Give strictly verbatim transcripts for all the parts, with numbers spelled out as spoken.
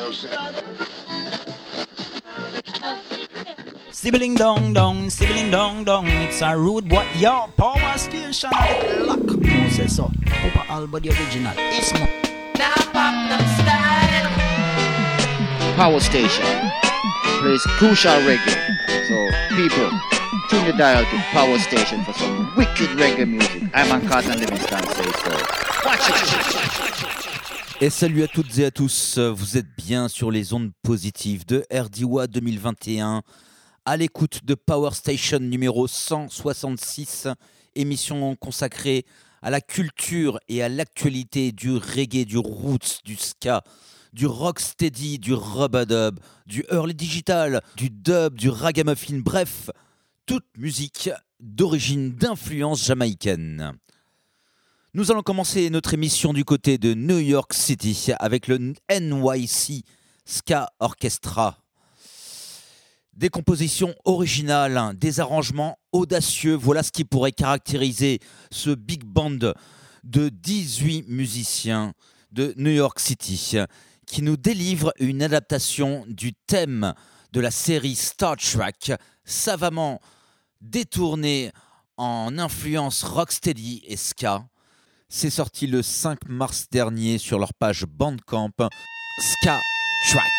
Sibling dong dong, sibling dong dong. It's a rude boy, yo, power station. Lock, no say so. Papa Alba the original. It's more. Now pop them style. Power station plays crucial reggae. So people, tune the dial to Power Station for some wicked reggae music. I'm on Carlton Livingston, say so. Watch it. Et salut à toutes et à tous, vous êtes bien sur les ondes positives de R D W A deux mille vingt et un, à l'écoute de Power Station numéro cent soixante-six, émission consacrée à la culture et à l'actualité du reggae, du roots, du ska, du rocksteady, du rub-a-dub, du early digital, du dub, du ragamuffin, bref, toute musique d'origine, d'influence jamaïcaine. Nous allons commencer notre émission du côté de New York City avec le N Y C Ska Orchestra. Des compositions originales, des arrangements audacieux, voilà ce qui pourrait caractériser ce big band de dix-huit musiciens de New York City qui nous délivre une adaptation du thème de la série Star Trek, savamment détournée en influence rocksteady et ska. C'est sorti le cinq mars dernier sur leur page Bandcamp, Ska Track.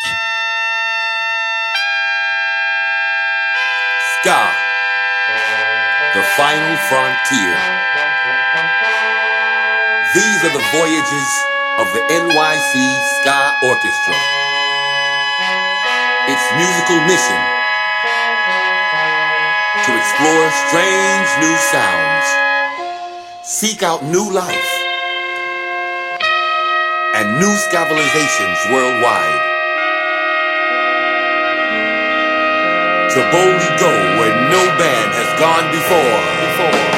Ska, the final frontier. These are the voyages of the N Y C Ska Orchestra. Its musical mission: to explore strange new sounds, seek out new life, and new scavalizations worldwide. To boldly go where no band has gone before. before.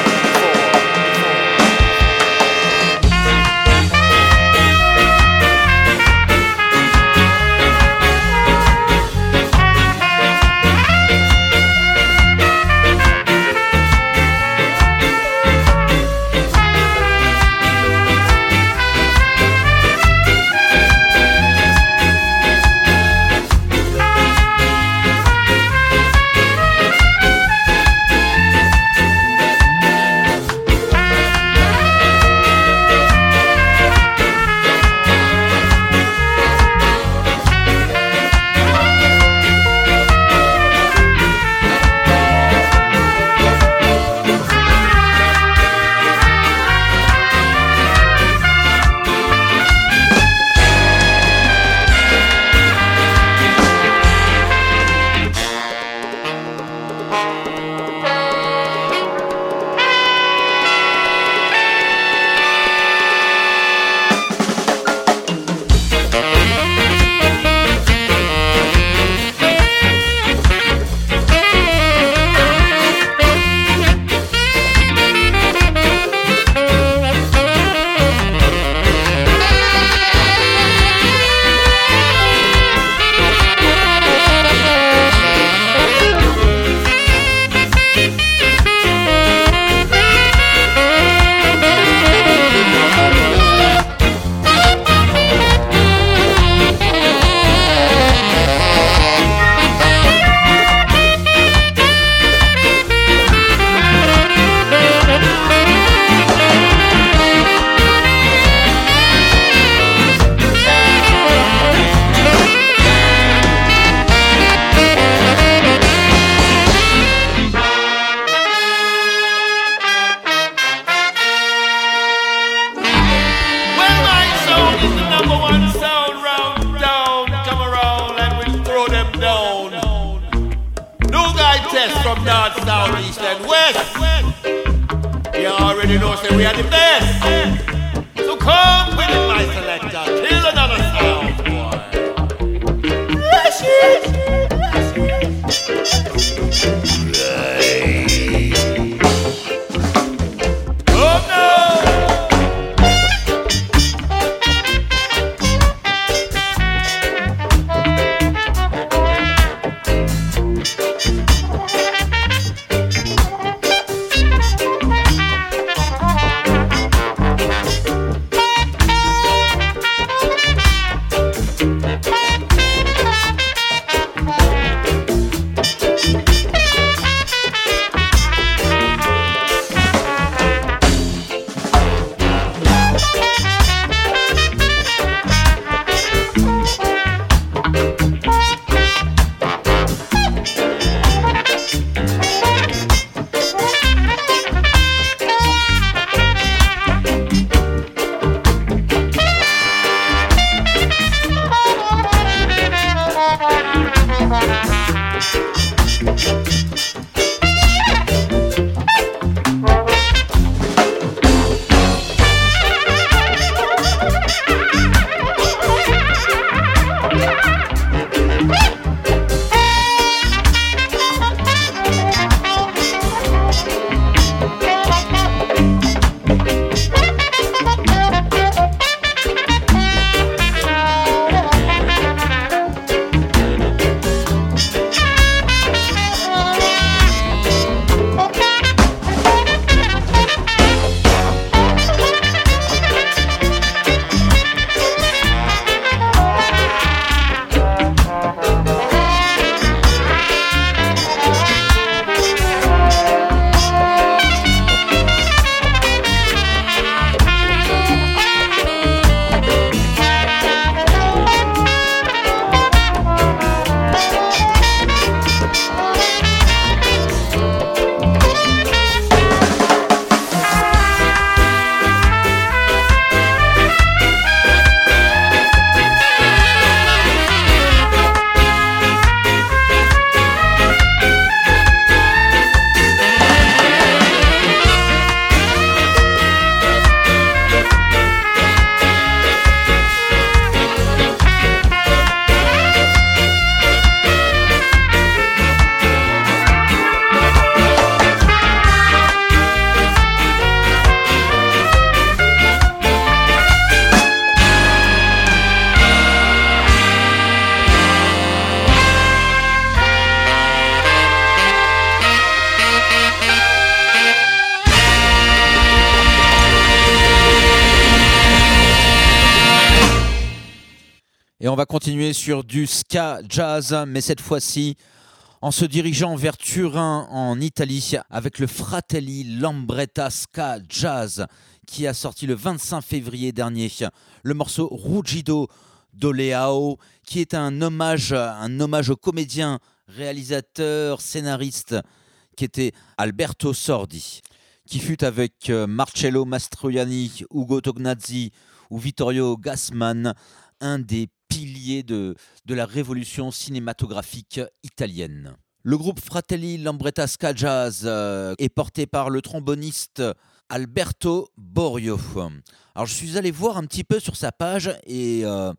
va continuer sur du ska jazz, mais cette fois-ci en se dirigeant vers Turin en Italie avec le Fratelli Lambretta Ska Jazz qui a sorti le vingt-cinq février dernier le morceau Rugido d'Oleao, qui est un hommage, un hommage au comédien, réalisateur, scénariste qui était Alberto Sordi, qui fut avec Marcello Mastroianni, Ugo Tognazzi ou Vittorio Gassman, un des piliers de, de la révolution cinématographique italienne. Le groupe Fratelli Lambretta Ska Jazz euh, est porté par le tromboniste Alberto Borio. Alors je suis allé voir un petit peu sur sa page et euh,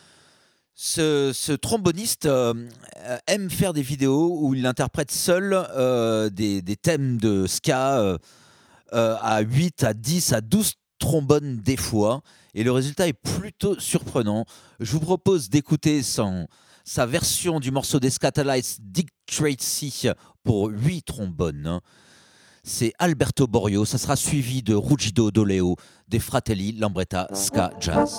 ce, ce tromboniste euh, aime faire des vidéos où il interprète seul euh, des, des thèmes de ska euh, euh, à huit, à dix, à douze trombones des fois. Et le résultat est plutôt surprenant. Je vous propose d'écouter son, sa version du morceau des Scatalites Dick Tracy pour huit trombones. C'est Alberto Borio. Ça sera suivi de Rugido d'Oleo des Fratelli Lambretta Ska Jazz.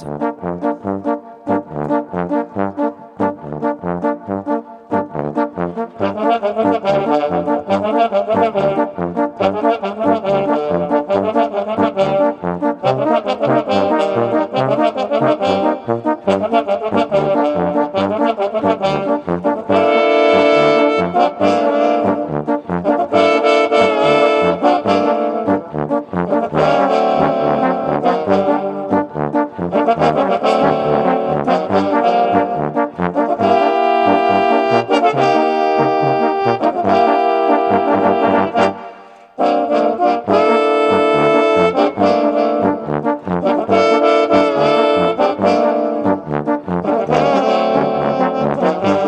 Thank you.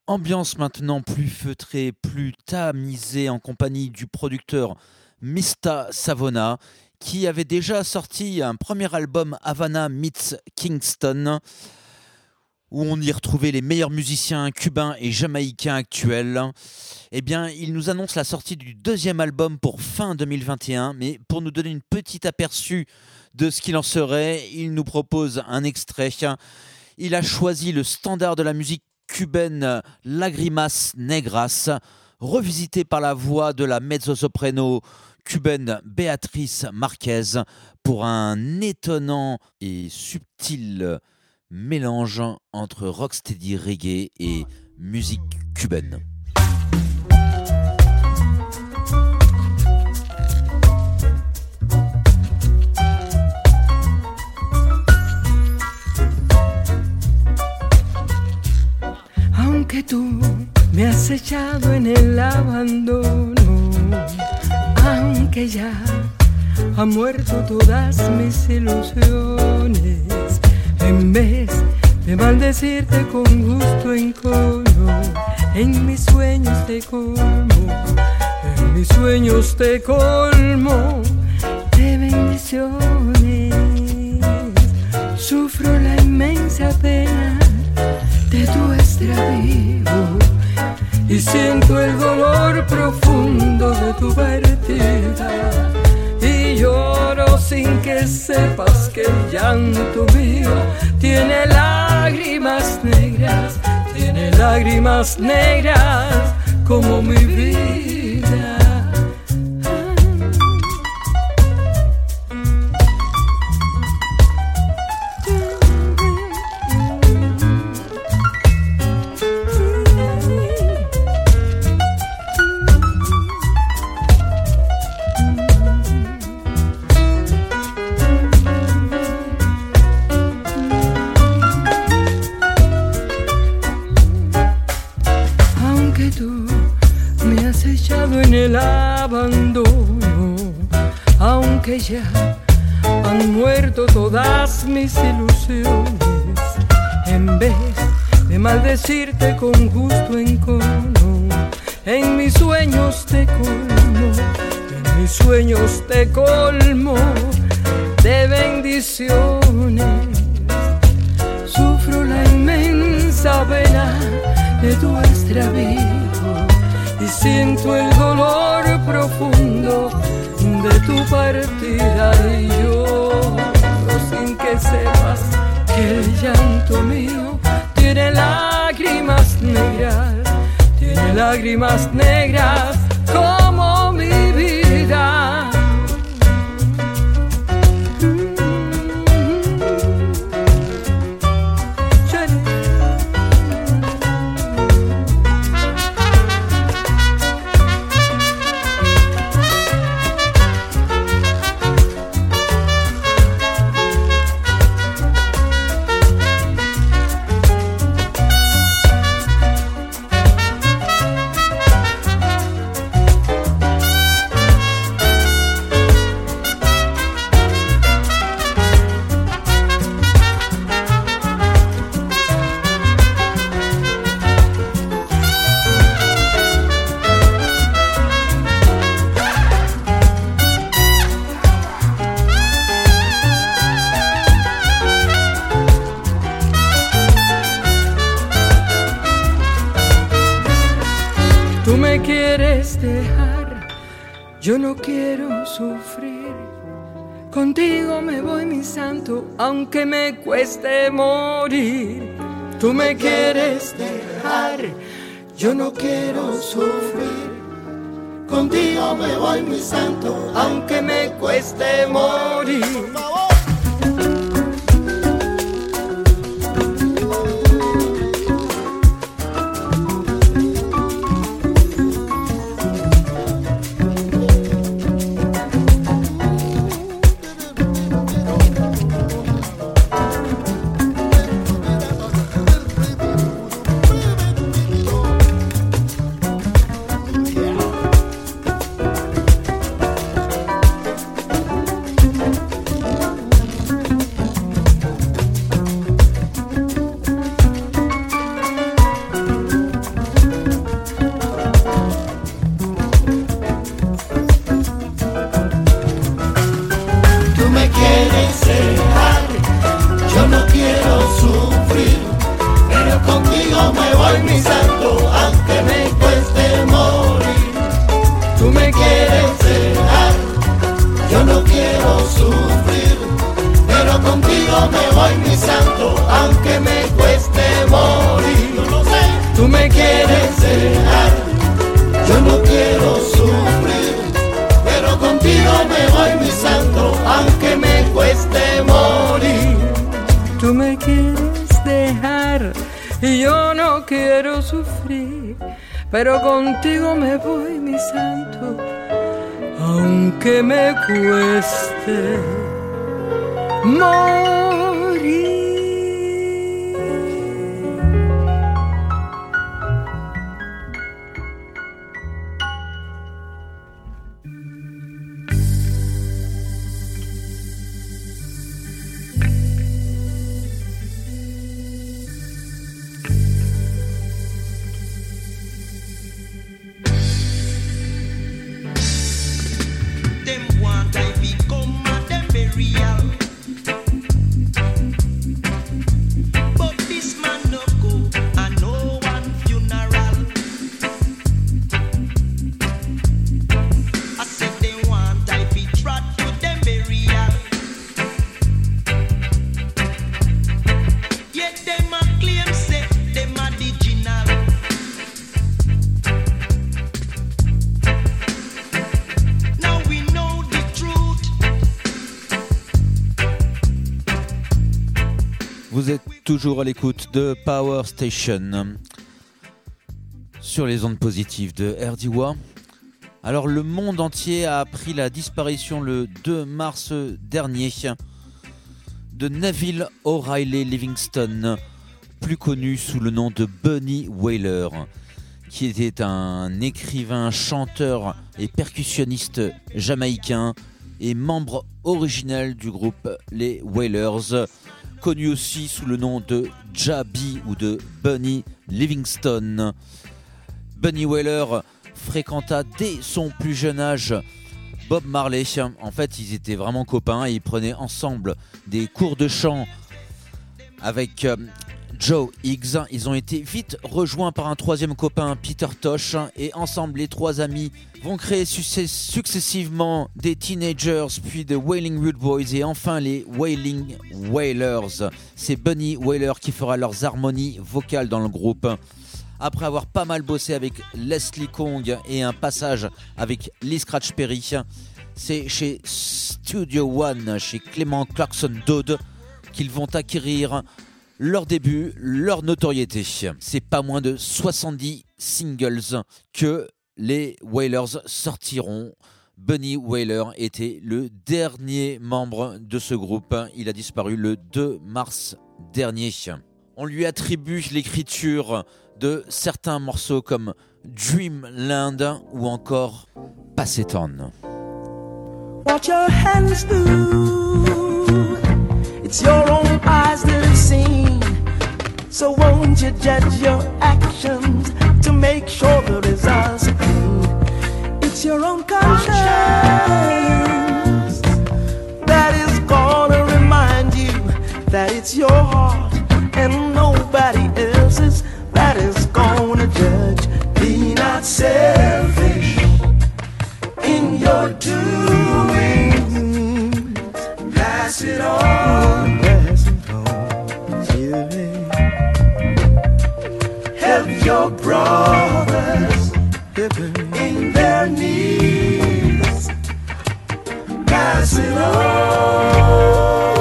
Ambiance maintenant plus feutrée, plus tamisée en compagnie du producteur Mista Savona qui avait déjà sorti un premier album Havana Meets Kingston où on y retrouvait les meilleurs musiciens cubains et jamaïcains actuels. Eh bien, il nous annonce la sortie du deuxième album pour fin deux mille vingt et un, mais pour nous donner une petite aperçu de ce qu'il en serait, il nous propose un extrait. Il a choisi le standard de la musique cubaine Lagrimas Negras, revisité par la voix de la mezzo-soprano cubaine Béatrice Marquez pour un étonnant et subtil mélange entre rocksteady reggae et musique cubaine. Aunque tú me has echado en el abandono, aunque ya han muerto todas mis ilusiones, en vez de maldecirte con gusto encono, en mis sueños te colmo, en mis sueños te colmo de bendiciones. Sufro la inmensa pena de tu extravío y siento el dolor profundo de tu partida y lloro sin que sepas que el llanto mío tiene lágrimas negras, tiene lágrimas negras como mi vida. En el abandono, aunque ya han muerto todas mis ilusiones, en vez de maldecirte con gusto encono, en mis sueños te colmo, en mis sueños te colmo de bendiciones. Sufro la inmensa pena de tu extravío y siento el dolor profundo de tu partida y lloro sin que sepas que el llanto mío tiene lágrimas negras, tiene lágrimas negras como mi vida. Tú me quieres dejar, yo no quiero sufrir. Contigo me voy, mi santo, aunque me cueste morir. Tú me quieres dejar, yo no quiero sufrir. Contigo me voy, mi santo, aunque me cueste morir. no quiero sufrir, pero contigo me voy mi santo, aunque me cueste morir. Yo lo sé, tú me quieres dejar, yo no quiero sufrir, pero contigo me voy mi santo, aunque me cueste morir. Tú me quieres dejar y yo no quiero sufrir, pero contigo me voy, mi santo, aunque me cueste morir. Vous êtes toujours à l'écoute de Power Station sur les ondes positives de R D W A. Alors le monde entier a appris la disparition le deux mars dernier de Neville O'Reilly Livingston, plus connu sous le nom de Bunny Wailer, qui était un écrivain, chanteur et percussionniste jamaïcain et membre originel du groupe les Wailers, connu aussi sous le nom de Jabi ou de Bunny Livingston. Bunny Wailer fréquenta dès son plus jeune âge Bob Marley. En fait, ils étaient vraiment copains et ils prenaient ensemble des cours de chant avec euh, Joe Higgs. Ils ont été vite rejoints par un troisième copain, Peter Tosh, et ensemble les trois amis vont créer successivement des Teenagers, puis The Wailing Rude Boys et enfin les Wailing Wailers. C'est Bunny Wailer qui fera leurs harmonies vocales dans le groupe. Après avoir pas mal bossé avec Leslie Kong et un passage avec Lee Scratch Perry, c'est chez Studio One, chez Clement Clarkson Dodd, qu'ils vont acquérir leur début, leur notoriété. C'est pas moins de soixante-dix singles que les Wailers sortiront. Bunny Wailer était le dernier membre de ce groupe. Il a disparu le deux mars dernier. On lui attribue l'écriture de certains morceaux comme Dreamland ou encore Pass It On. What your hands do, it's your own eyes that have seen. So won't you judge your actions to make sure the results are clean? It's your own conscience that is gonna remind you that it's your heart and nobody else's that is gonna judge. Be not selfish in your doing. Pass it on, pass it on, yeah. Help your brothers in their needs. Pass it on.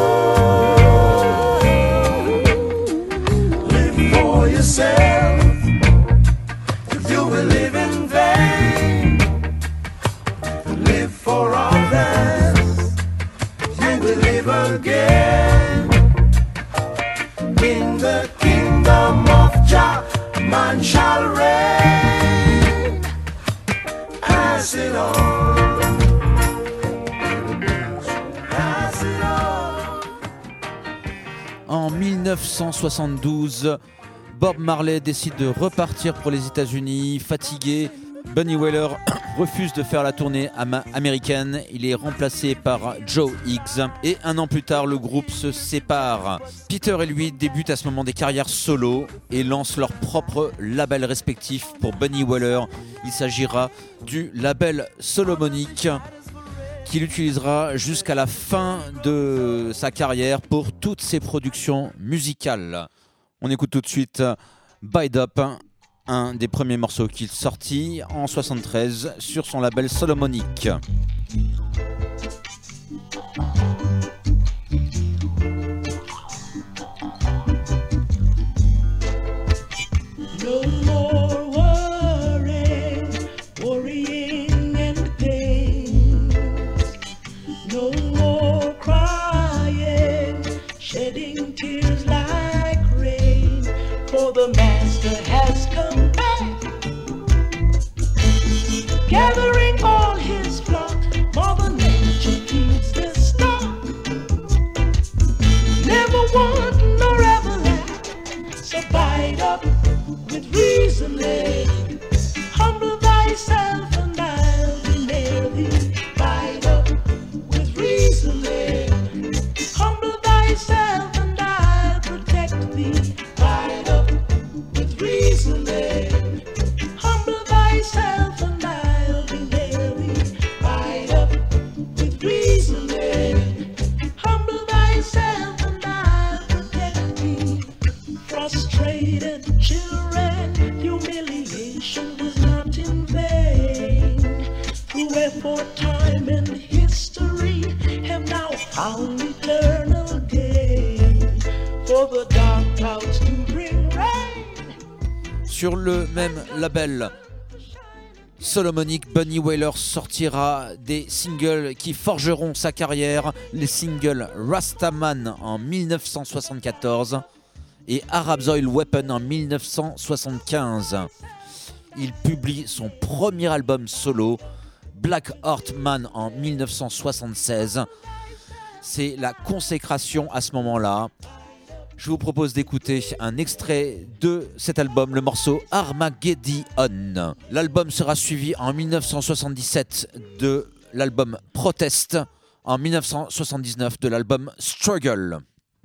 Live for yourself. If you will live in vain, live for others. You will live again in the kingdom of Jah. Man shall reign. Pass it on. Pass it on. En dix-neuf cent soixante-douze, Bob Marley décide de repartir pour les États-Unis. Fatigué, Bunny Wailer refuse de faire la tournée am- américaine. Il est remplacé par Joe Higgs et un an plus tard, le groupe se sépare. Peter et lui débutent à ce moment des carrières solo et lancent leur propre label respectif. Pour Bunny Wailer, il s'agira du label Solomonic, qu'il utilisera jusqu'à la fin de sa carrière pour toutes ses productions musicales. On écoute tout de suite Bide Up, un des premiers morceaux qu'il sortit en soixante-treize sur son label Solomonic. No more worry, worrying and pain. No more crying, shedding tears like rain. For the Master has come back, gathering all his flock. Mother Nature feeds the stock, never want nor ever lack. So bide up with reason, lay. Humble thyself and I'll be near thee. Bide up with reason, lay. Humble thyself and I'll protect thee. Bide up with reason, lay. Humble thyself and I'll be near thee. Bide up with reason, lay. Humble thyself and I'll protect thee. Frustrated children, humiliation was not in vain. Through effort, time, and history have now found eternal gain. For the dark clouds to bring rain. Sur le même label Solomonic, Bunny Wailer sortira des singles qui forgeront sa carrière, les singles Rastaman en dix-neuf cent soixante-quatorze et Arab's Oil Weapon en dix-neuf cent soixante-quinze. Il publie son premier album solo, Black Heart Man, en dix-neuf cent soixante-seize. C'est la consécration à ce moment-là. Je vous propose d'écouter un extrait de cet album, le morceau Armageddon. L'album sera suivi en dix-neuf cent soixante-dix-sept de l'album Protest, en dix-neuf cent soixante-dix-neuf de l'album Struggle.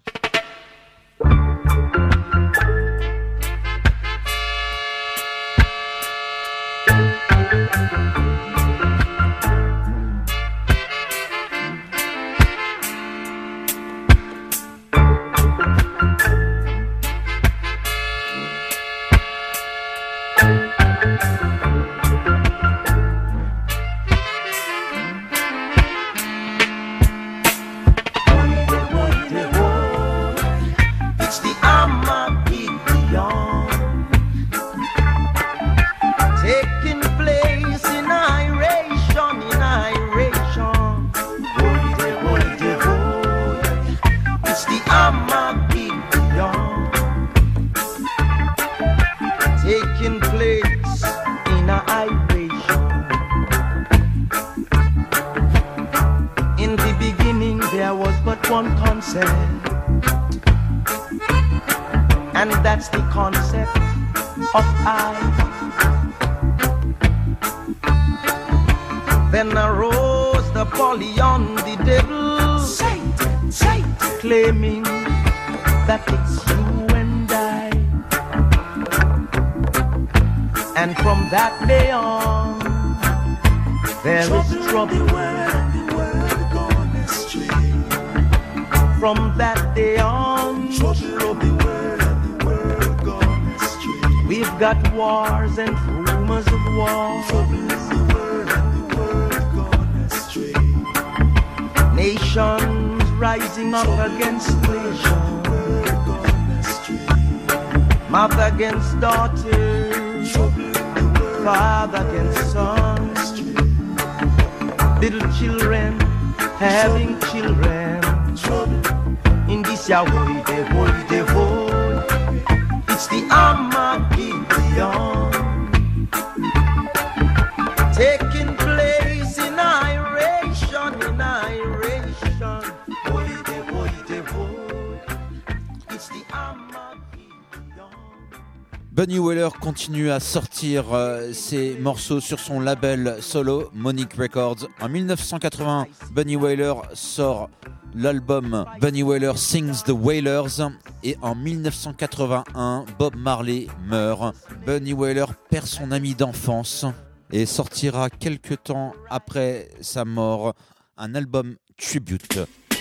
One concept, and that's the concept of I. Then arose the Apollyon, the devil, Satan, Satan, claiming that it's you and I. And from that day on, there trouble is trouble. The world, the world gone astray. From that day on, trouble the world and the world gone astray. We've got wars and rumors of war. Trouble is the world and the world gone astray. Nations rising up trouble against nations. Mother against daughter, father against son. Little children having children. In this ya holy day, holy day, holy. It's the Armageddon taking place in iration, in iration. Holy day, holy day, holy. It's the Armageddon. Bunny Wailer continue à sortir euh, ses morceaux sur son label Solomonic Records. En dix-neuf cent quatre-vingts, Bunny Wailer sort l'album Bunny Wailer Sings the Wailers, et en dix-neuf cent quatre-vingt-un, Bob Marley meurt. Bunny Wailer perd son ami d'enfance et sortira quelque temps après sa mort un album tribute.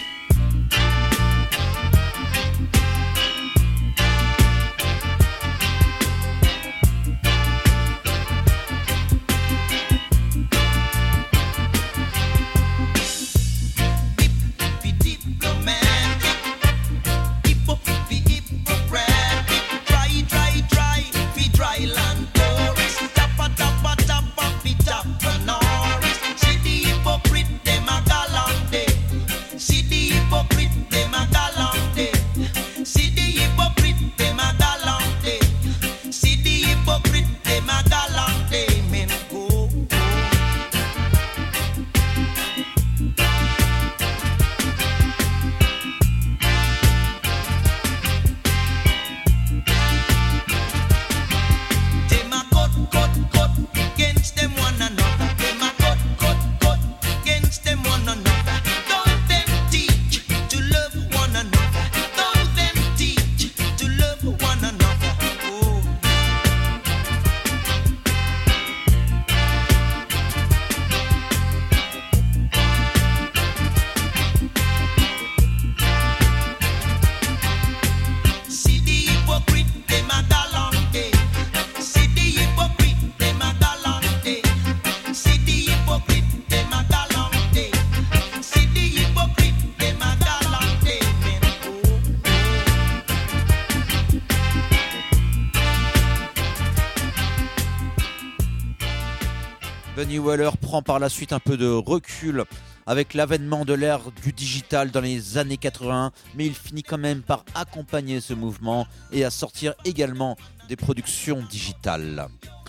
Bunny Wailer prend par la suite un peu de recul avec l'avènement de l'ère du digital dans les années quatre-vingts, mais il finit quand même par accompagner ce mouvement et à sortir également des productions digitales.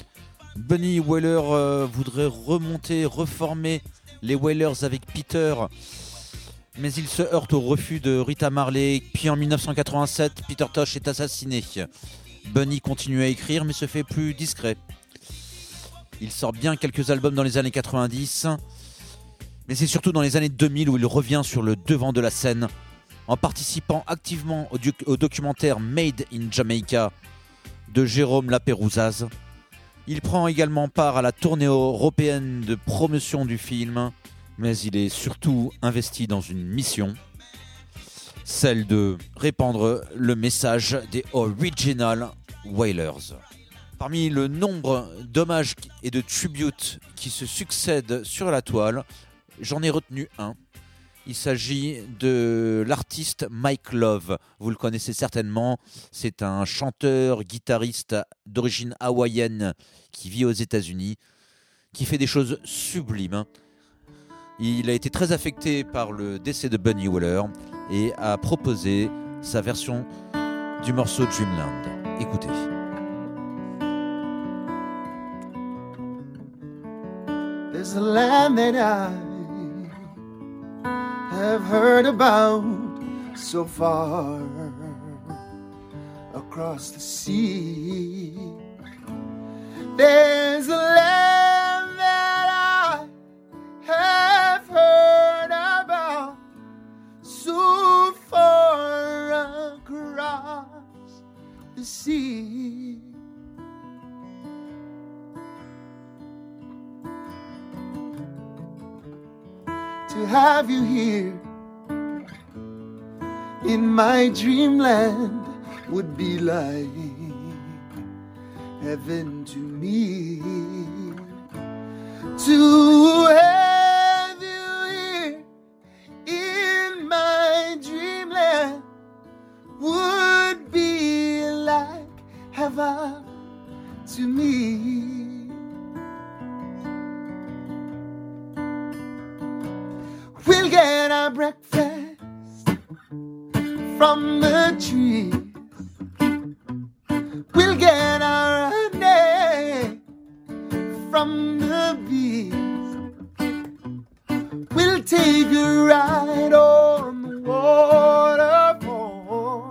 Bunny Wailer euh, voudrait remonter, reformer les Wailers avec Peter, mais il se heurte au refus de Rita Marley. Puis en dix-neuf cent quatre-vingt-sept, Peter Tosh est assassiné. Bunny continue à écrire mais se fait plus discret. Il sort bien quelques albums dans les années quatre-vingt-dix, mais c'est surtout dans les années deux mille où il revient sur le devant de la scène en participant activement au, du- au documentaire Made in Jamaica de Jérôme Lapérouzaz. Il prend également part à la tournée européenne de promotion du film, mais il est surtout investi dans une mission, celle de répandre le message des Original Wailers. Parmi le nombre d'hommages et de tributes qui se succèdent sur la toile, j'en ai retenu un. Il s'agit de l'artiste Mike Love. Vous le connaissez certainement. C'est un chanteur, guitariste d'origine hawaïenne qui vit aux États-Unis, qui fait des choses sublimes. Il a été très affecté par le décès de Bunny Wailer et a proposé sa version du morceau Dreamland. Écoutez. There's a land that I have heard about so far across the sea. There's a land that I have heard about so far across the sea. To have you here in my dreamland would be like heaven to me. To have you here in my dreamland would be like heaven to me. We'll get our breakfast from the trees. We'll get our honey from the bees. We'll take a ride on the waterfall,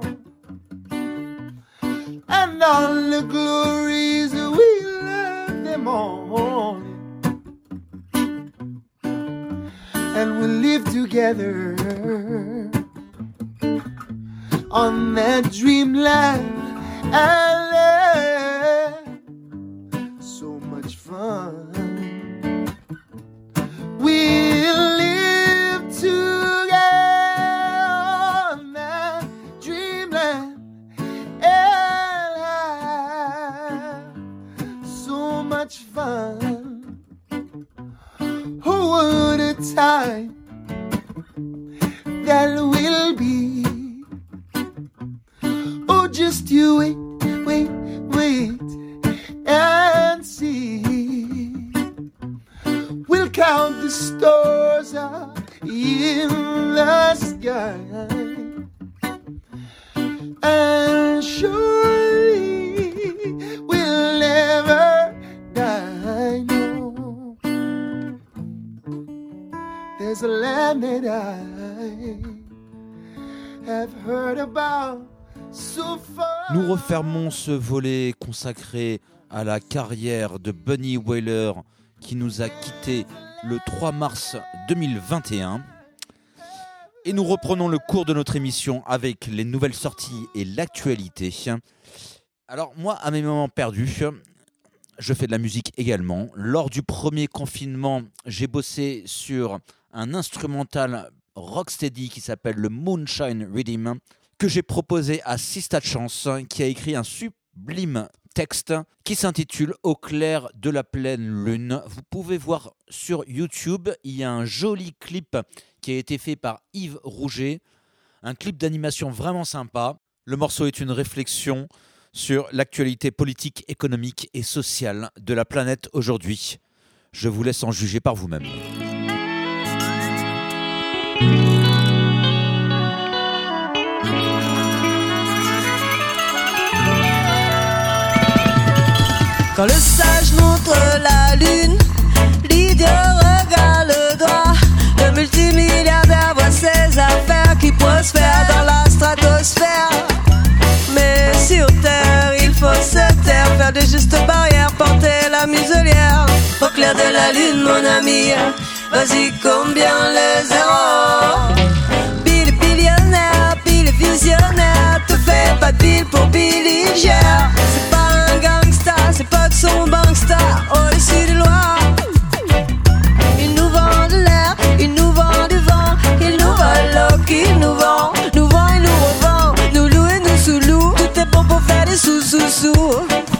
and all the glories we'll have them all. And we'll live together on that dreamland island. So much fun. We'll live time that will be. Oh, just you wait, wait, wait and see. We'll count the stars up in the sky, and surely we'll never die. No, there's a land that I have heard about so far. Nous refermons ce volet consacré à la carrière de Bunny Wailer qui nous a quittés le trois mars deux mille vingt et un. Et nous reprenons le cours de notre émission avec les nouvelles sorties et l'actualité. Alors moi, à mes moments perdus, je fais de la musique également. Lors du premier confinement, j'ai bossé sur un instrumental rocksteady qui s'appelle le Moonshine Rhythm, que j'ai proposé à Sista Chance, qui a écrit un sublime texte qui s'intitule Au clair de la pleine lune. Vous pouvez voir sur YouTube, il y a un joli clip qui a été fait par Yves Rouget, un clip d'animation vraiment sympa. Le morceau est une réflexion sur l'actualité politique, économique et sociale de la planète aujourd'hui. Je vous laisse en juger par vous-même. Quand le sage montre la lune, l'idiot regarde le doigt. Le multimilliardaire voit ses affaires qui prospèrent dans la stratosphère. Mais sur terre, il faut se taire, faire de justes barrières, porter la muselière. Au clair de la lune, mon ami, vas-y, combien les zéros? Bill est billionnaire, Bill est visionnaire. Te fais pas de bill pour Billy Gère. C'est pas un gangsta, c'est pas de son banksta au-dessus des lois. Il nous vend de l'air, il nous vend du vent. Il nous vole l'eau qu'il nous vend. Nous vend et nous revend, nous loue et nous sous-loue. Tout est bon pour faire des sous-sous-sous.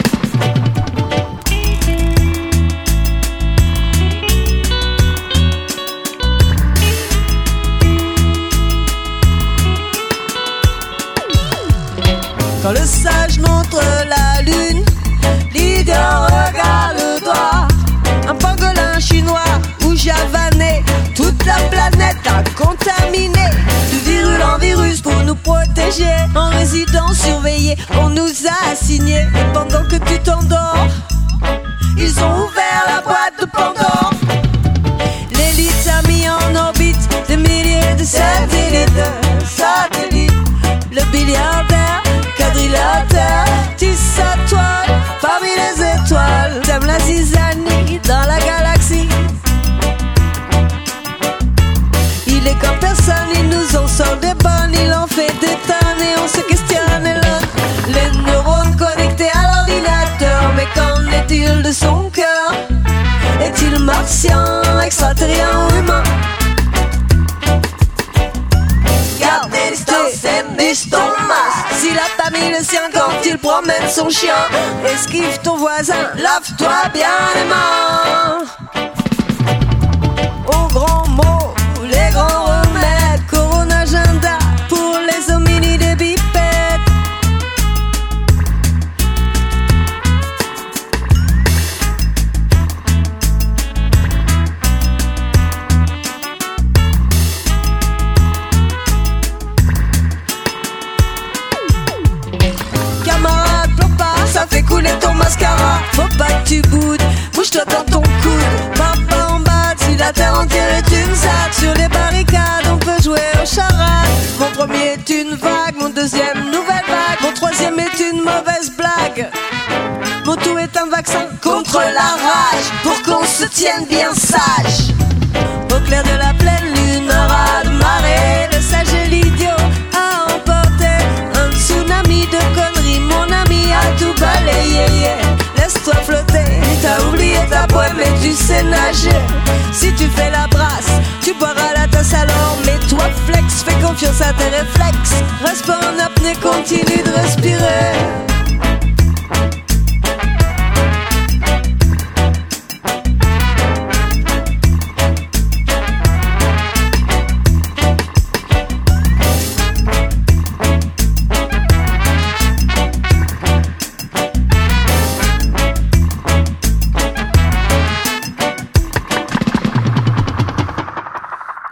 Quand le sage montre la lune, l'idiot regarde le doigt. Un pangolin chinois ou javanais, toute la planète a contaminé. De virulent virus pour nous protéger, en résidence surveillée, on nous a assignés. Et pendant que tu t'endors, ils ont ouvert la boîte de Pandore. L'élite a mis en orbite des milliers de satellites, satellites. Le milliardaire quadrilatère tisse sa toile parmi les étoiles. T'aimes la zizanie dans la galaxie. Il est comme personne, il nous en sort des bonnes. Il en fait des tonnes et on se questionne et l'autre. Les neurones connectés à l'ordinateur. Mais qu'en est-il de son cœur? Est-il martien, extraterrien ou humain? Garde des distances et niche ton masque. S'il a pas mis le sien quand il promène son chien, esquive ton voisin, lave-toi bien les mains. Aux grands mots, les grands remèdes, Corona agenda pour les hominines et bipèdes. Fais couler ton mascara, faut pas que tu boudes. Bouge-toi dans ton coude, papa en bas. Si la terre entière est une sac, sur les barricades on peut jouer au charade. Mon premier est une vague, mon deuxième nouvelle vague, mon troisième est une mauvaise blague. Mon tout est un vaccin contre la rage, pour qu'on se tienne bien sage. Au clair de la pleine lune, un raz de marée, le sage et l'idiot a emporté un tsunami de conneries. Mon ami a tout balayé, yeah. Laisse-toi flotter, t'as oublié ta boîte mais tu sais nager. Si tu fais la brasse, tu boiras la tasse alors. Mets-toi flex, fais confiance à tes réflexes. Reste pas en apnée, continue de respirer.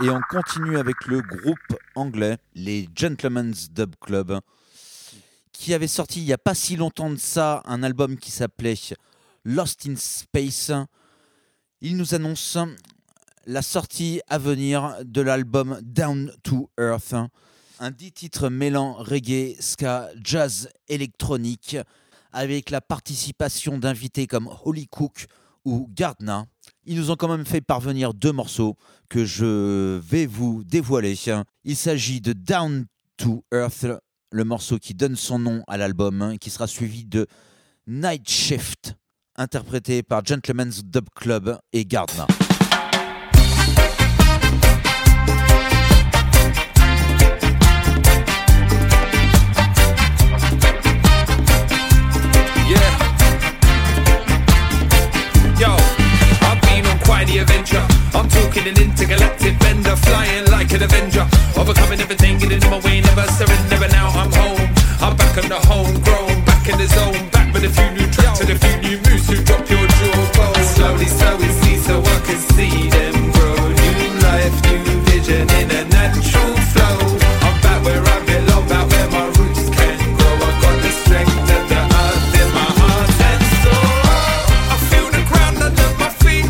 Et on continue avec le groupe anglais, les Gentlemen's Dub Club, qui avait sorti il n'y a pas si longtemps de ça un album qui s'appelait Lost in Space. Ils nous annoncent la sortie à venir de l'album Down to Earth, un dix titres mêlant reggae, ska, jazz, électronique, avec la participation d'invités comme Holly Cook ou Gardner. Ils nous ont quand même fait parvenir deux morceaux que je vais vous dévoiler. Il s'agit de Down to Earth, le morceau qui donne son nom à l'album, qui sera suivi de Night Shift, interprété par Gentlemen's Dub Club et Gardner. The adventure, I'm talking an intergalactic bender, flying like an Avenger, overcoming everything, getting in my way, never surrender. But now I'm home, I'm back on the homegrown, back in the zone, back with a few new tracks and a few new moves to drop your jawbone. Slowly, slowly see so I can see them grow. New life, new vision in a natural flow. I'm back where I belong, back where my roots can grow. I got the strength of the earth in my heart and soul. I feel the ground under my feet.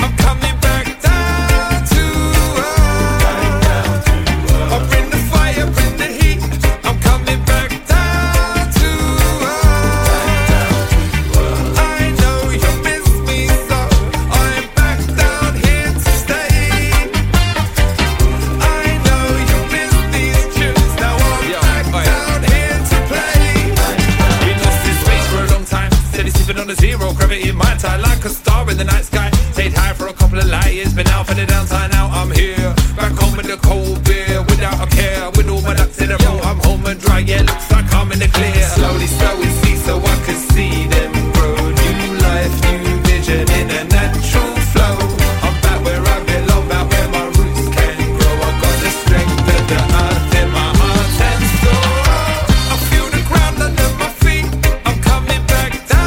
Zero gravity in my tie, like a star in the night sky. Stayed high for a couple of light years, but now for the downtime, now I'm here. Back home with a cold beer, without a care, with all my ducks in a row. I'm home and dry, yeah, looks like I'm in the clear. Slowly, slowly see so I can see them grow. New life, new vision in a natural flow. I'm back where I belong, back where my roots can grow. I got the strength of the earth in my heart and soul. I feel the ground under my feet. I'm coming back down.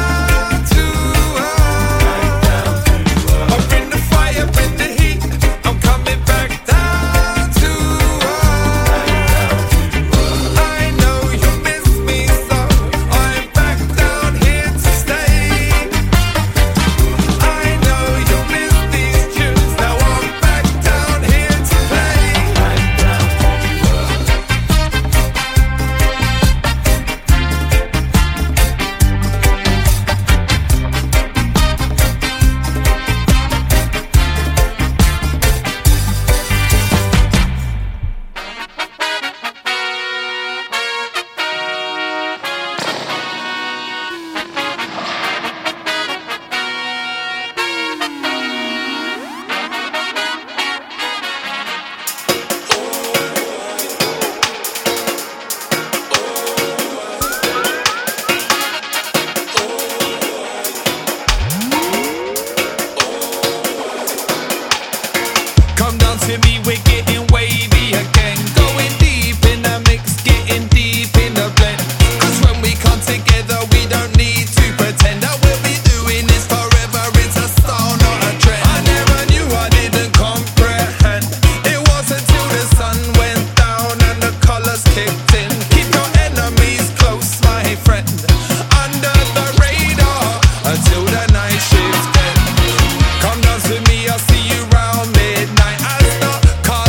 Call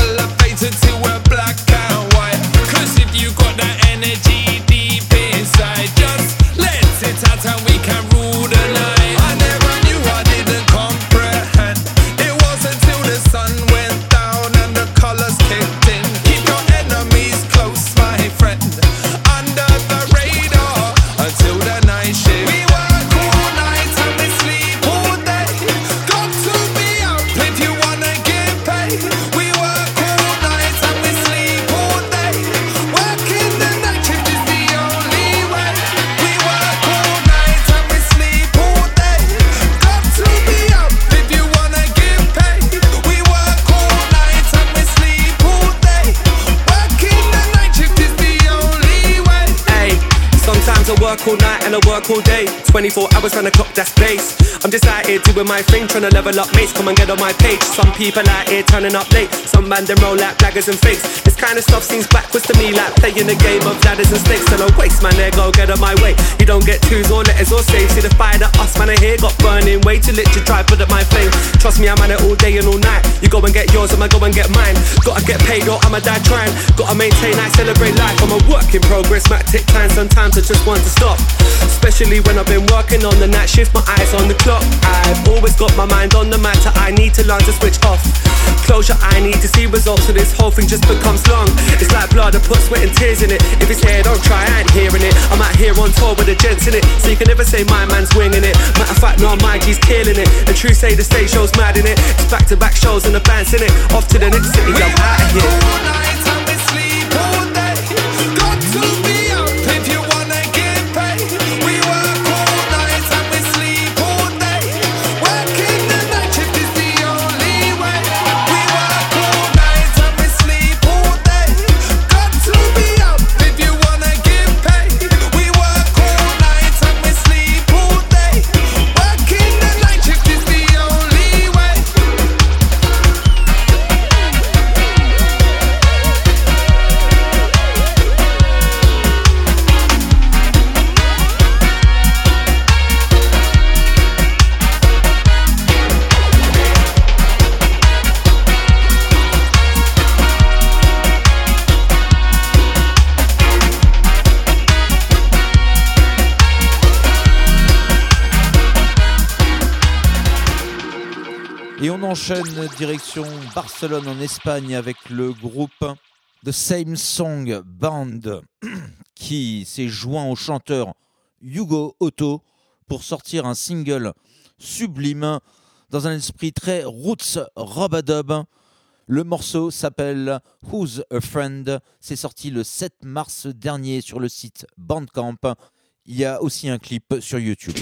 work all night and I work all day. twenty-four hours on the clock, that's base. I'm just out here doing my thing, trying to level up mates. Come and get on my page. Some people out here turning up late. Some man them roll like blaggers and fakes. This kind of stuff seems backwards to me, like playing a game of ladders and snakes. And I waste man, there go get on my way. You don't get twos or letters or saves. See the fire that us man I here got burning way too lit to try put up my flame. Trust me, I'm at it all day and all night. You go and get yours, I'ma go and get mine. Gotta get paid or I'ma die trying. Gotta maintain, I celebrate life. I'm a work in progress, might take time. Sometimes I just want to stop, especially when I've been working on the night shift. My eyes on the clock. I've always got my mind on the matter. I need to learn to switch off. Closure, I need to see results, so this whole thing just becomes long. It's like blood, I put sweat and tears in it. If it's here, don't try, I ain't hearing it. I'm out here on tour with the gents in it, so you can never say my man's winging it. Matter of fact, no, my G's killing it. And true say the stage show's mad in it. It's back to back shows and the band's in it. Off to the next city, I'm out of here. All night and we sleep all day. Got to be up if you wanna get paid. We work all night and we sleep all day. Working the night shift is the only way. We work all night and we sleep all day. Got to be up if you wanna get paid. We work all night and we sleep all day. Working the night shift is the only way. Et on enchaîne direction Barcelone en Espagne avec le groupe The Same Song Band qui s'est joint au chanteur Hugo Otto pour sortir un single sublime dans un esprit très roots rub-a-dub. Le morceau s'appelle Who's a Friend. C'est sorti le sept mars dernier sur le site Bandcamp. Il y a aussi un clip sur YouTube.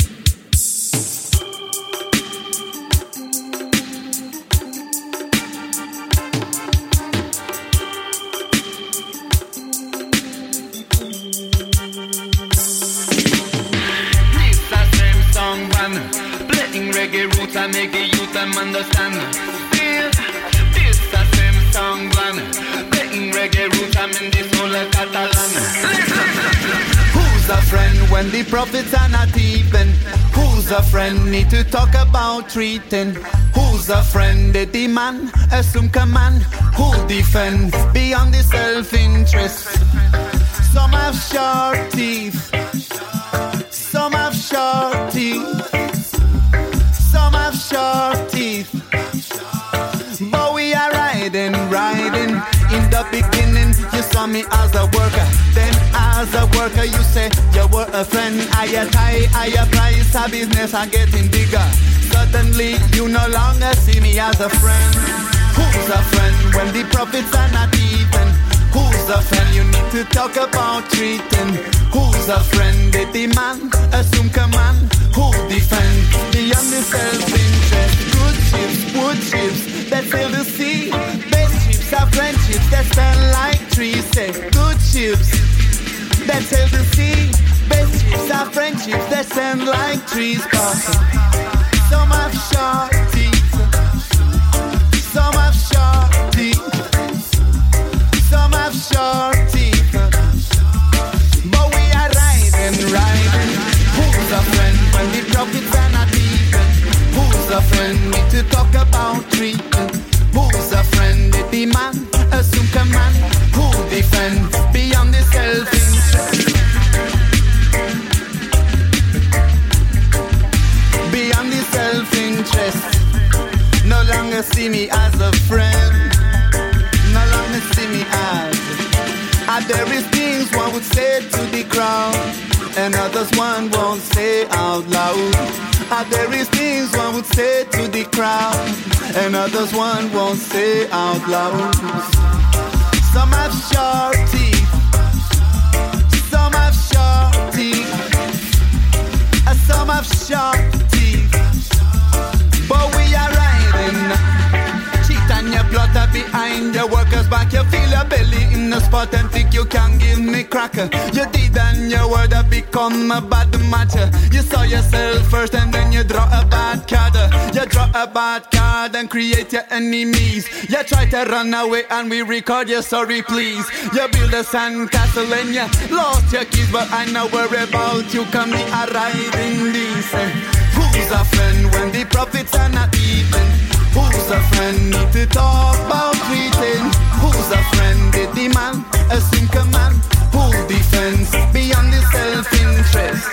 Playing reggae roots and make the youth them understand. Feel this the same song plan. Playing reggae roots and in this whole Catalan. Who's a friend when the prophets are not even? Who's a friend need to talk about treating? Who's a friend? The demand, assume command. Who defend beyond the self-interest? Some have sharp teeth. Some have sharp teeth. Some have sharp teeth. But we are riding, riding. In the beginning, you saw me as a worker. Then as a worker, you say you were a friend. Higher tie, higher price, our business are getting bigger. Suddenly, you no longer see me as a friend. Who's a friend when the profits are not even? Who's a friend you need to talk about treating? Who's a friend? The demand, assume command. Who defend beyond the self-interest? Good ships, wood ships that sail the sea. Best ships are friendships that stand like trees. Say good ships that sail the sea. Best ships are friendships that stand like trees. Some have sharp teeth. Some have sharp teeth. Some have sharp teeth. But we are riding, riding. Who's a friend when the profits are not even? Who's a friend need to talk about treatment? Who's a friend the demand, assume command? Who defend beyond the self-interest? Beyond the self-interest. No longer see me as a friend. No longer see me as. And there is things one would say to the crowd, and others one won't say out loud. And there is things one would say to the crowd, and others one won't say out loud. Some have sharp teeth. Some have sharp teeth. And some have sharp teeth. But we are riding. And your blotter behind your workers back. You feel your belly in the spot and think you can give me the cracker. You did and your word have become a bad matter. You saw yourself first and then you draw a bad card. You draw a bad card and create your enemies. You try to run away and we record your sorry please. You build a sandcastle and you lost your keys, but I know worry about you come the arriving these. Who's a friend when the profits are not even? Who's a friend need to talk about treating? Who's a friend did the man assume command? Who defends beyond the self-interest?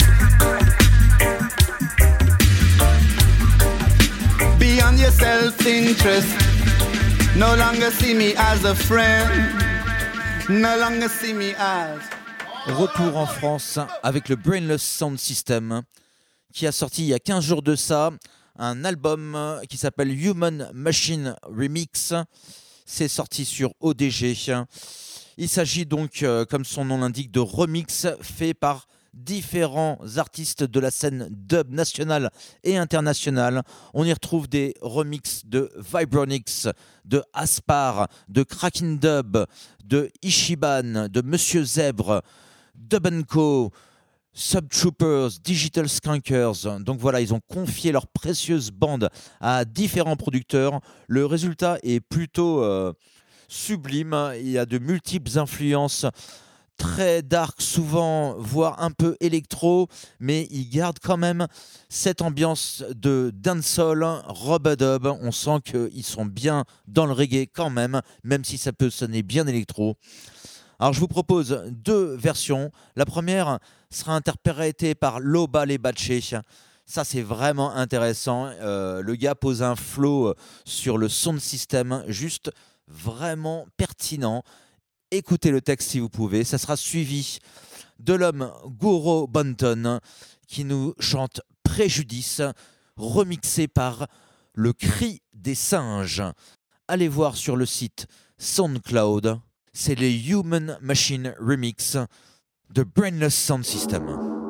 Beyond your self-interest. No longer see me as a friend. No longer see me as. Retour en France avec le Brainless Sound System qui a sorti il y a quinze jours de ça un album qui s'appelle Human Machine Remix. C'est sorti sur O D G. Il s'agit donc, comme son nom l'indique, de remix fait par différents artistes de la scène dub nationale et internationale. On y retrouve des remixes de Vibronix, de Aspar, de Kraken Dub, de Ishiban, de Monsieur Zèbre, Dub and Co, Subtroopers, Digital Skunkers. Donc voilà, ils ont confié leur précieuse bande à différents producteurs. Le résultat est plutôt euh, sublime. Il y a de multiples influences très dark, souvent, voire un peu électro, mais ils gardent quand même cette ambiance de dancehall, rub-a-dub. On sent qu'ils sont bien dans le reggae quand même, même si ça peut sonner bien électro. Alors je vous propose deux versions. La première sera interprétée par Loba Lebache. Ça c'est vraiment intéressant. Euh, le gars pose un flow sur le sound system juste vraiment pertinent. Écoutez le texte si vous pouvez. Ça sera suivi de l'homme Goro Banton qui nous chante Préjudice, remixé par Le Cri des Singes. Allez voir sur le site SoundCloud. C'est les Human Machine Remix de Brainless Sound System.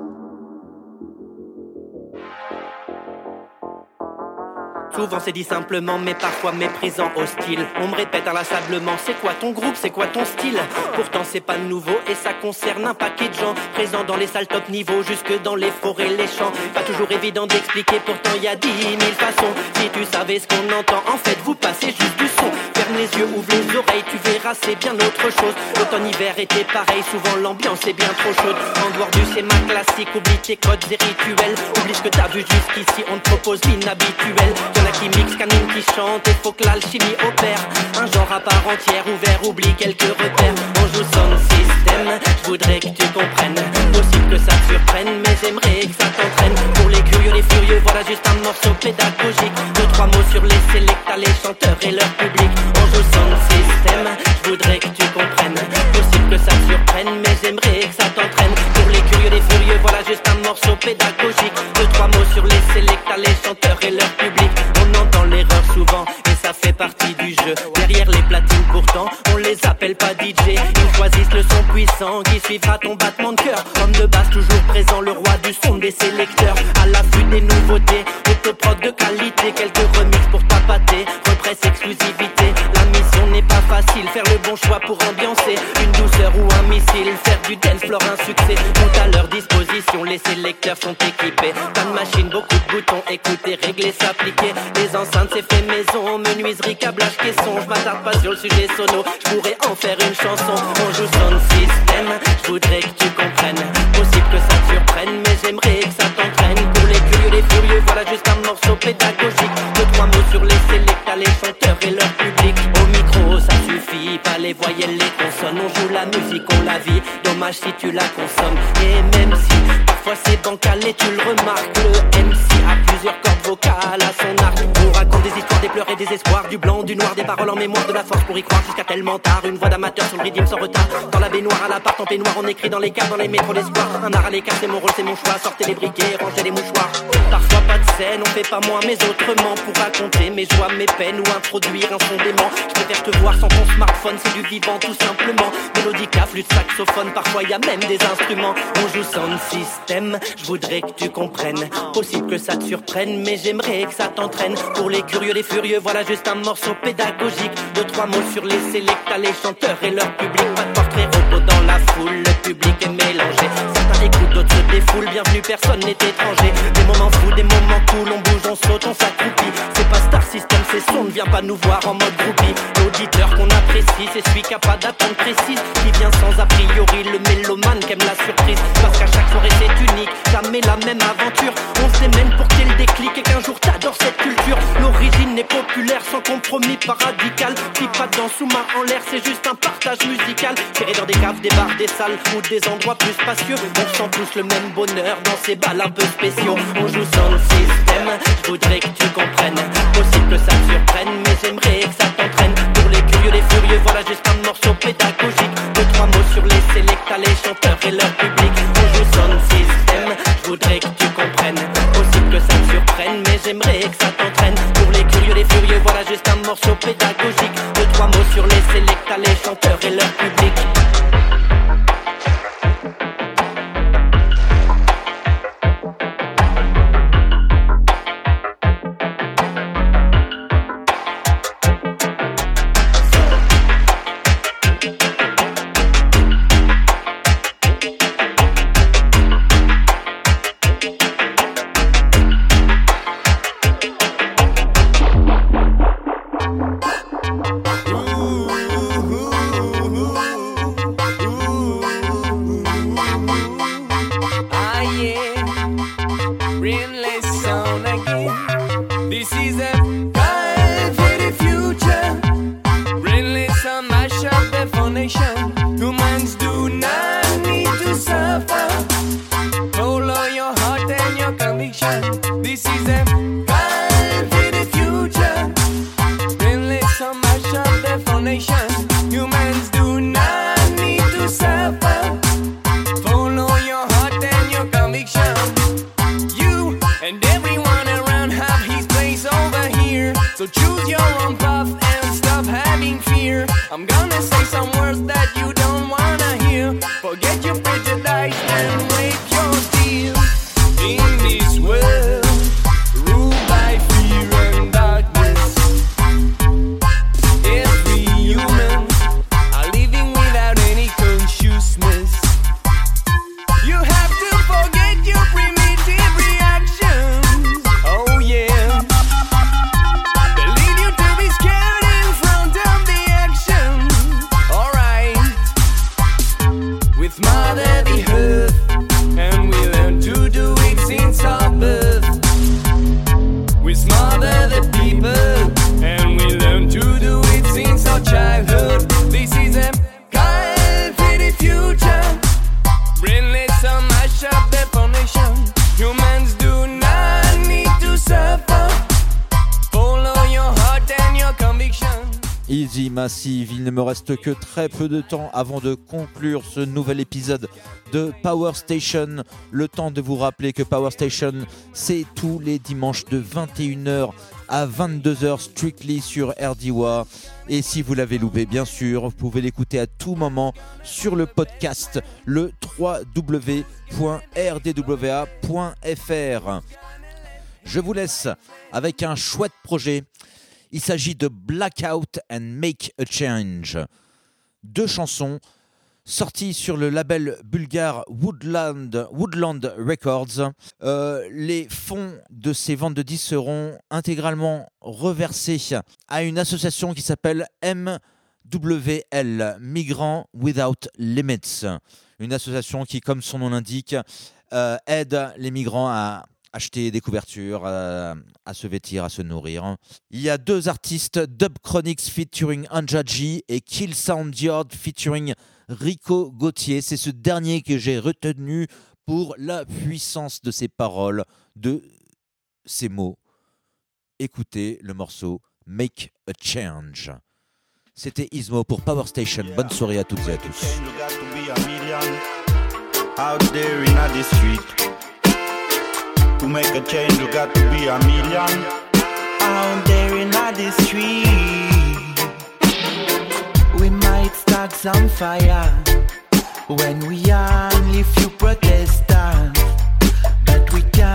Souvent c'est dit simplement mais parfois méprisant, hostile. On me répète inlassablement c'est quoi ton groupe, c'est quoi ton style. Pourtant c'est pas nouveau et ça concerne un paquet de gens présents dans les salles top niveau jusque dans les forêts, les champs. Pas toujours évident d'expliquer, pourtant y a dix mille façons. Si tu savais ce qu'on entend, en fait vous passez juste du son. Ferme les yeux, ouvre les oreilles, tu verras c'est bien autre chose. L'automne hiver était pareil, souvent l'ambiance est bien trop chaude. En dehors du schéma classique, oublie tes codes et rituels. Oublie ce que t'as vu jusqu'ici, on te propose l'inhabituel. Y'en a qui mixent, canine qui chante, et faut que l'alchimie opère. Un genre à part entière, ouvert, oublie quelques repères. On joue sound system, je voudrais que tu comprennes. Possible que ça te surprenne, mais j'aimerais que ça t'entraîne. Pour les curieux, les furieux, voilà juste un morceau pédagogique. Deux, trois mots sur les sélectas, les chanteurs et leur public. On joue sound system, je voudrais que tu comprennes. Possible que ça te surprenne, mais j'aimerais que ça t'entraîne. Pour les curieux, les furieux, voilà juste un morceau pédagogique. Deux, trois mots sur les sélectas, les chanteurs et leur public. On entend l'erreur souvent et ça fait partie du jeu. Derrière les platines pourtant, on les appelle pas D J. Ils choisissent le son puissant qui suivra ton battement de cœur. Homme de basse toujours présent, le roi du son des sélecteurs. À l'affût des nouveautés, autoprod de qualité. Quelques remixes pour tapater, represse exclusivité. La mission n'est pas facile, faire le bon choix pour ambiancer. Une douceur ou un missile, faire du dance floor un succès. Tout à leur disposition, les sélecteurs sont équipés. Pas de machine, beaucoup de boutons, écouter, régler, s'appliquer. Les enceintes c'est fait maison, menuiserie, câblage, caisson. Je m'attarde pas sur le sujet sono, je pourrais en faire une chanson. On joue sound system, je voudrais que tu comprennes. Possible que ça te surprenne, mais j'aimerais que ça t'entraîne. Pour les curieux, les furieux, voilà juste un morceau pédagogique. Deux, trois mots sur les sélectas, les chanteurs et leur public. Au micro ça suffit, pas les voyelles, les consonnes. On joue la musique, on la vit, dommage si tu la consommes. Et même si parfois c'est bancal et tu le remarques, le M C a plusieurs cordes vocales à son arc. On raconte des histoires, des pleurs et des espoirs, du blanc, du noir, des paroles en mémoire, de la force pour y croire jusqu'à tellement tard. Une voix d'amateur sur le rythme sans retard. Dans la baignoire, à l'appart, en peignoir, on écrit dans les caves, dans les métros d'espoir. Un art à l'écart, c'est mon rôle, c'est mon choix. Sortez les briquets, rangez les mouchoirs. Parfois pas de scène, on fait pas moins mais autrement. Pour raconter mes joies, mes peines ou introduire un son dément. Je préfère te voir sans ton smartphone, c'est du vivant tout simplement. Mélodica, flûte, saxophone, parfois y a même des instruments. On joue sound system, je voudrais que tu comprennes. Possible que ça te surprenne, surprenne, mais j'aimerais que ça t'entraîne. Pour les curieux, les furieux, voilà juste un morceau pédagogique. Deux, trois mots sur les sélectas, les chanteurs et leur public. Pas de portrait robot dans la foule, le public est mélangé. Certains écoutent, d'autres se défoulent, bienvenue, personne n'est étranger. Des moments fous, des moments cool, on bouge, on saute, on s'accroupit. C'est pas Star System, c'est son, ne viens pas nous voir en mode groupie. L'auditeur qu'on apprécie, c'est celui qui a pas d'attente précise, qui vient sans a priori, le mélomane qui aime la surprise. Parce qu'à chaque soirée c'est unique, jamais la même aventure. On se démène pour qu'il y ait le déclic et qu'un jour t'adores cette culture. L'origine est populaire, sans compromis, pas radical. Pique pas dedans, sous-main en l'air, c'est juste un partage musical. Serré dans des caves, des bars, des salles ou des endroits plus spacieux. On sent tous le même bonheur dans ces balles un peu spéciaux. On joue sans le système, je voudrais que tu comprennes. Possible que ça te surprenne, mais j'aimerais que ça t'entraîne. Pour les curieux, les furieux, voilà juste un morceau pédagogique. Deux, trois mots sur les sélectas, les chanteurs et leur public. On joue sans le système, je voudrais que tu comprennes. Possible que ça te surprenne, mais j'aimerais que ça t'entraîne. Pour les curieux, les furieux, voilà juste un morceau pédagogique. Deux, trois mots sur les sélectas, les chanteurs et leur public. Easy Massive, il ne me reste que très peu de temps avant de conclure ce nouvel épisode de Power Station. Le temps de vous rappeler que Power Station, c'est tous les dimanches de vingt et une heures à vingt-deux heures strictly sur R D W A. Et si vous l'avez loupé, bien sûr, vous pouvez l'écouter à tout moment sur le podcast, le w w w point r d w a point f r. Je vous laisse avec un chouette projet. Il s'agit de Blackout and Make a Change. Deux chansons sorties sur le label bulgare Woodland, Woodland Records. Euh, les fonds de ces ventes de disques seront intégralement reversés à une association qui s'appelle M W L, Migrants Without Limits. Une association qui, comme son nom l'indique, euh, aide les migrants à acheter des couvertures, à, à se vêtir, à se nourrir. Il y a deux artistes, Dub Chronics featuring Anja G et Kill Sound Yard featuring Rico Gauthier. C'est ce dernier que j'ai retenu pour la puissance de ses paroles, de ses mots. Écoutez le morceau Make a Change. C'était Ismo pour Power Station. Bonne soirée à toutes et à tous. To make a change, you got to be a million out there in the street. We might start some fire when we only few protestants, but we can't make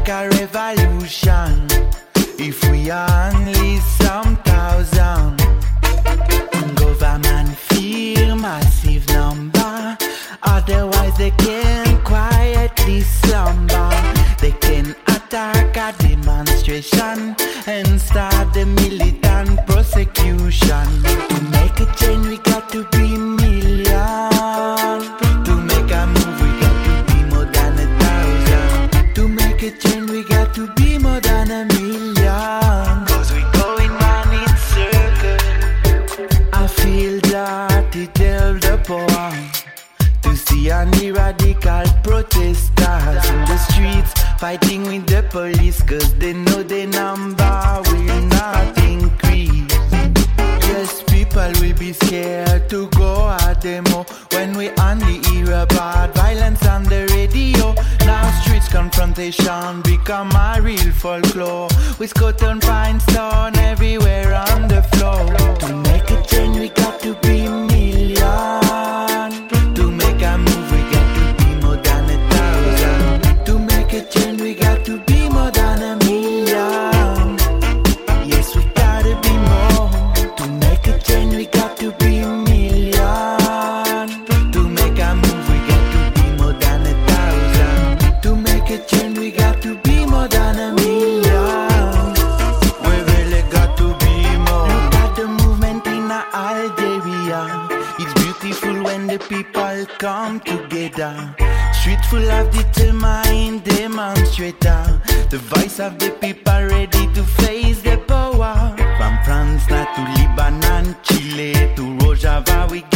make a revolution. If we are only some thousand, government feel massive number. Otherwise they can quietly slumber. They can attack a demonstration and start the militant prosecution. To make a change we got to be million. To make a move we got to be more than a thousand. To make a change we got to be more than a million. Cause we going round in circles. I feel that it tell the power to see any radical protesters in the streets fighting with the police, cause they know the number will not increase. Yes, people will be scared to go a demo when we only hear about violence on the radio. Now streets confrontation become a real folklore, with cotton pine stone everywhere on the floor. To make a change we got to be million. To make a move we got to be more than a thousand. To make a change we got to be more than a million. Yes, we gotta be more. To make a change we got to be million. To make a move we got to be more than a thousand. To make a change we got to be more than a million. We really got to be more. Look at the movement in Algeria. It's beautiful when the people come together. Street full of determined demonstrator. The voice of the people ready to face the power. From France now to Lebanon, Chile to Rojava, we